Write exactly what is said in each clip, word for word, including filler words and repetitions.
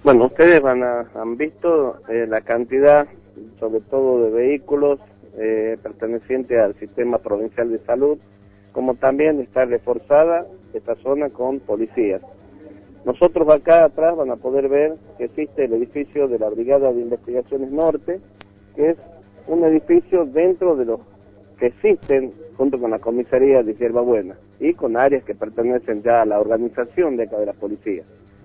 Bueno, ustedes van a, han visto eh, la cantidad, sobre todo de vehículos eh, pertenecientes al sistema provincial de salud, como también está reforzada esta zona con policías. Nosotros acá atrás van a poder ver que existe el edificio de la Brigada de Investigaciones Norte, que es un edificio dentro de los que existen junto con la comisaría de Yerba Buena y con áreas que pertenecen ya a la organización de acá de la policía.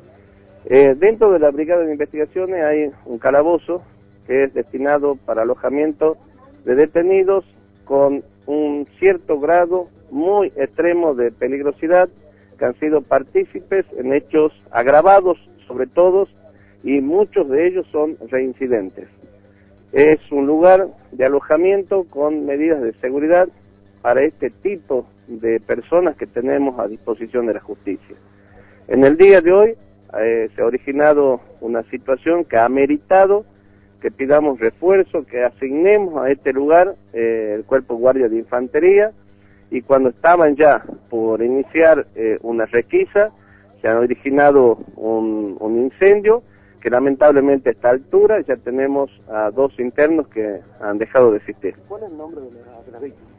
Eh, dentro de la Brigada de Investigaciones hay un calabozo que es destinado para alojamiento de detenidos con un cierto grado muy extremo de peligrosidad, que han sido partícipes en hechos agravados sobre todo, y muchos de ellos son reincidentes. Es un lugar de alojamiento con medidas de seguridad para este tipo de personas que tenemos a disposición de la justicia. En el día de hoy eh, se ha originado una situación que ha meritado que pidamos refuerzo, que asignemos a este lugar eh, el Cuerpo Guardia de Infantería, y cuando estaban ya por iniciar eh, una requisa, se ha originado un, un incendio, que lamentablemente a esta altura ya tenemos a dos internos que han dejado de existir. ¿Cuál es el nombre de las, de las víctimas?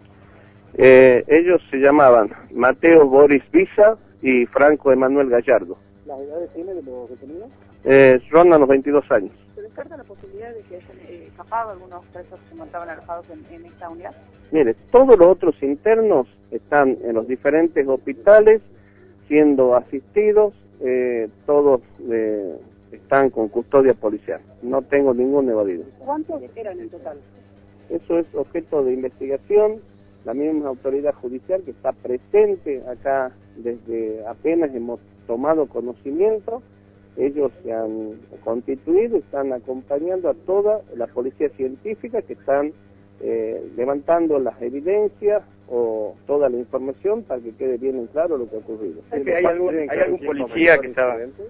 Eh, ellos se llamaban Mateo Boris Visa y Franco Emanuel Gallardo. ¿Las edades tiene de los detenidos? Eh, rondan los veintidós años. ¿Se descarta la posibilidad de que hayan eh, escapado algunos presos que se encontraban alojados en, en esta unidad? Mire, todos los otros internos están en los diferentes hospitales siendo asistidos, eh, todos eh, están con custodia policial. No tengo ningún evadido. ¿Cuántos eran en total? Eso es objeto de investigación. La misma autoridad judicial que está presente acá desde apenas hemos tomado conocimiento, ellos se han constituido, están acompañando a toda la policía científica que están eh, levantando las evidencias o toda la información para que quede bien en claro lo que ha ocurrido. ¿Hay, ¿Hay algún, ¿hay algún policía que estaba dentro?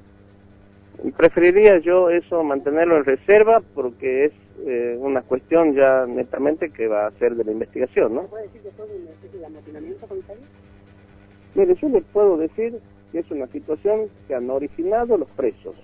Preferiría yo eso mantenerlo en reserva porque es eh, una cuestión ya netamente que va a ser de la investigación, ¿no? ¿Puede decir que fue una especie de amotinamiento, comisario? Mire, yo les puedo decir que es una situación que han originado los presos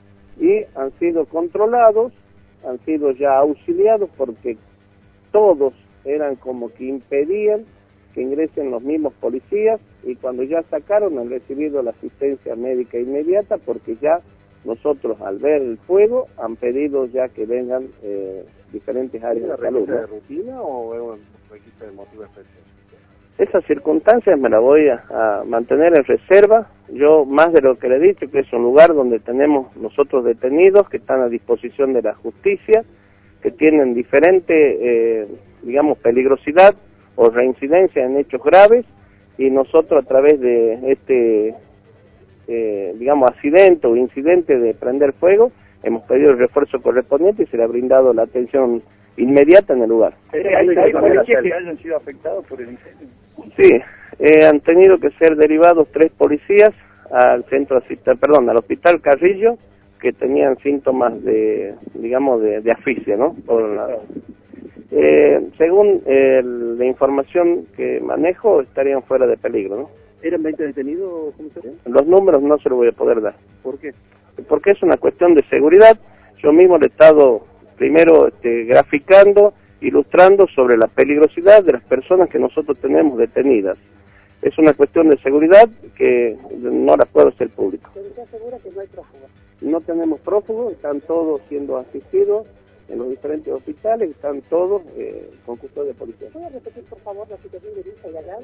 y han sido controlados, han sido ya auxiliados porque todos eran como que impedían que ingresen los mismos policías, y cuando ya sacaron han recibido la asistencia médica inmediata porque ya nosotros al ver el fuego han pedido ya que vengan eh, diferentes áreas de salud. ¿Es una requisa de rutina o es una requisa de motivo especial? Esas circunstancias me las voy a, a mantener en reserva. Yo, más de lo que le he dicho, que es un lugar donde tenemos nosotros detenidos que están a disposición de la justicia, que tienen diferente, eh, digamos, peligrosidad o reincidencia en hechos graves, y nosotros a través de este, eh, digamos, accidente o incidente de prender fuego, hemos pedido el refuerzo correspondiente y se le ha brindado la atención inmediata en el lugar. ¿Hay, hay, hay policías que hayan sido afectados por el incendio? Sí, eh, han tenido que ser derivados tres policías al centro asistencial, perdón, al hospital Carrillo, que tenían síntomas de, digamos, de, de asfixia, ¿no? Por la, eh, según eh, la información que manejo, estarían fuera de peligro, ¿no? ¿Eran veinte detenidos, comisario? Los números no se los voy a poder dar. ¿Por qué? Porque es una cuestión de seguridad. Yo mismo le he estado primero este, graficando, ilustrando sobre la peligrosidad de las personas que nosotros tenemos detenidas. Es una cuestión de seguridad que no la puedo hacer público. ¿Pero está segura que no hay prófugos? No tenemos prófugos, están todos siendo asistidos en los diferentes hospitales, están todos eh, con custodia policial. ¿Puede repetir, por favor, la situación de Visa y Gallardo?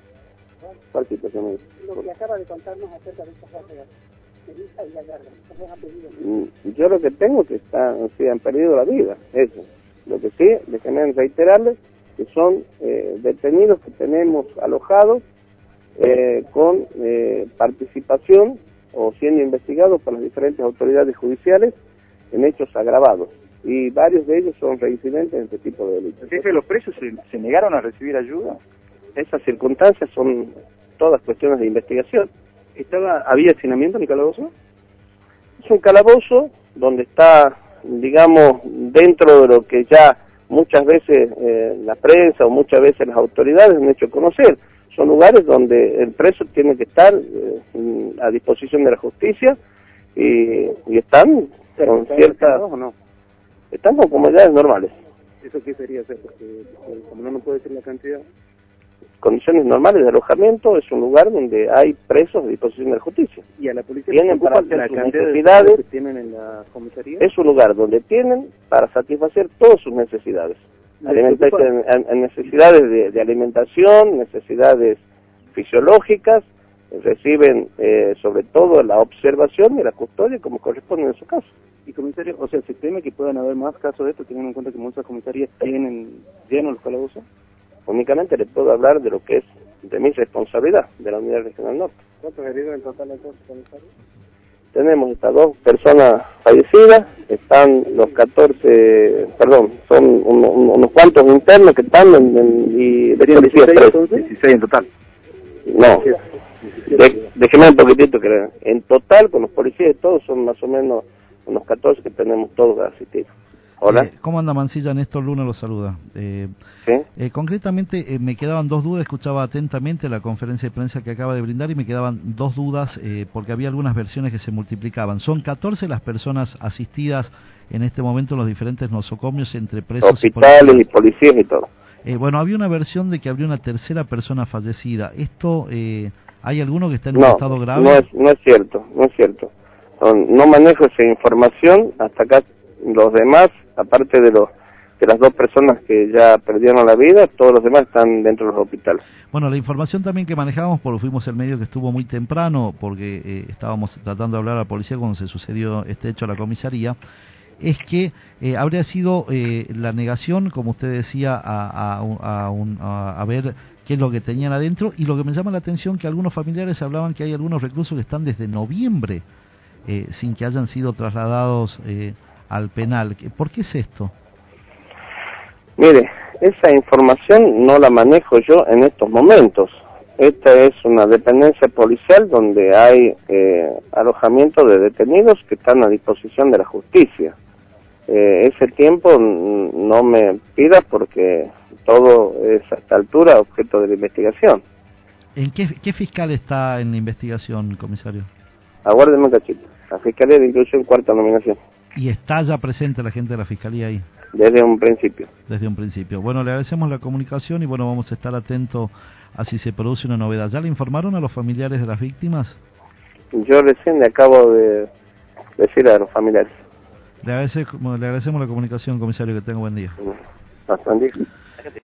¿Cuál situación es? Lo que acaba de contarnos acerca de estas rápidas. De Visa y Gallardo. ¿Los han pedido? Mm, Yo lo que tengo es que están, sí, han perdido la vida, eso. Lo que sí, déjenme reiterarles que son eh, detenidos que tenemos alojados eh, con eh, participación o siendo investigados por las diferentes autoridades judiciales en hechos agravados, y varios de ellos son reincidentes en este tipo de delitos. ¿El jefe de los presos se, se negaron a recibir ayuda? Esas circunstancias son todas cuestiones de investigación. ¿Estaba, ¿Había hacinamiento en el calabozo? Es un calabozo donde está, digamos, dentro de lo que ya muchas veces eh, la prensa o muchas veces las autoridades han hecho conocer. Son lugares donde el preso tiene que estar eh, a disposición de la justicia, y, y están con ciertas... o no? Están con comodidades normales. ¿Eso qué sería hacer? Porque, porque como no nos puede decir la cantidad. Condiciones normales de alojamiento, es un lugar donde hay presos a disposición de la justicia. ¿Y a la policía tienen para hacer la sus cantidad necesidades, que tienen en la comisaría? Es un lugar donde tienen para satisfacer todas sus necesidades. Alimentación, necesidades de, de alimentación, necesidades fisiológicas, reciben eh, sobre todo la observación y la custodia como corresponde en su caso. Y comisario, o sea, ¿se teme que puedan haber más casos de esto, teniendo en cuenta que muchas comisarías tienen llenos los calabozos? Únicamente les puedo hablar de lo que es de mi responsabilidad, de la Unidad Regional Norte. ¿Cuántos heridos en total entonces, comisario? Tenemos estas dos personas fallecidas, están los catorce, perdón, son un, un, unos cuantos internos que están en, en, y de policías presos. dieciséis en total. No, de, déjeme un poquitito que en total con los policías y todos son más o menos unos catorce que tenemos todos asistidos. Hola. Eh, ¿Cómo anda Mancilla? Néstor Luna lo saluda. Eh, ¿Sí? eh, concretamente eh, me quedaban dos dudas, escuchaba atentamente la conferencia de prensa que acaba de brindar y me quedaban dos dudas eh, porque había algunas versiones que se multiplicaban. Son catorce las personas asistidas en este momento en los diferentes nosocomios entre presos hospitales y policías. y policías y todo. Eh, bueno, había una versión de que habría una tercera persona fallecida. ¿Esto, eh, hay alguno que está en un no, estado grave? No es, no es cierto, no es cierto. No, no manejo esa información, hasta acá los demás, aparte de los de las dos personas que ya perdieron la vida, todos los demás están dentro de los hospitales. Bueno, la información también que manejamos, porque fuimos el medio que estuvo muy temprano, porque eh, estábamos tratando de hablar a la policía cuando se sucedió este hecho a la comisaría, es que eh, habría sido eh, la negación, como usted decía, a, a, a, un, a, a ver qué es lo que tenían adentro, y lo que me llama la atención que algunos familiares hablaban que hay algunos reclusos que están desde noviembre eh, sin que hayan sido trasladados eh, al penal. ¿Por qué es esto? Mire, esa información no la manejo yo en estos momentos. Esta es una dependencia policial donde hay eh, alojamiento de detenidos que están a disposición de la justicia. Eh, ese tiempo no me pidas porque todo es a esta altura objeto de la investigación. ¿En qué, qué fiscal está en la investigación, comisario? Aguárdeme un cachito. La Fiscalía de Inclusión, cuarta nominación. ¿Y está ya presente la gente de la Fiscalía ahí? Desde un principio. Desde un principio. Bueno, le agradecemos la comunicación y bueno, vamos a estar atentos a si se produce una novedad. ¿Ya le informaron a los familiares de las víctimas? Yo recién le acabo de decir a los familiares. Le agradecemos, le agradecemos la comunicación, comisario, que tenga buen día. Bastante.